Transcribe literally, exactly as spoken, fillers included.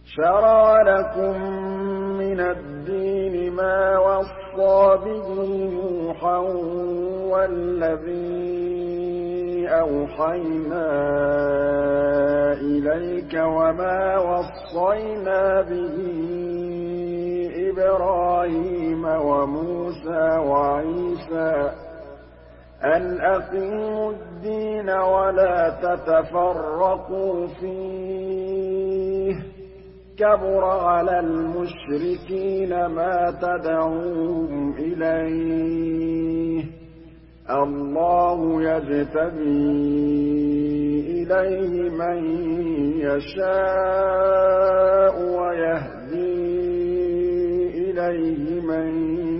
شَرَعَ لَكُم مِّنَ الدِّينِ مَا وَصَّىٰ بِهِ نُوحًا وَالَّذِي أَوْحَيْنَا إِلَيْكَ وَمَا وَصَّيْنَا بِهِ إِبْرَاهِيمَ وَمُوسَىٰ وَعِيسَىٰ ۖ أَنْ أَقِيمُوا الدِّينَ وَلَا تَتَفَرَّقُوا فِيهِ ۚ كَبُرَ عَلَى الْمُشْرِكِينَ مَا تَدْعُوهُمْ إِلَيْهِ ۚ اللَّهُ يَجْتَبِي إِلَيْهِ مَن يَشَاءُ وَيَهْدِي إِلَيْهِ مَن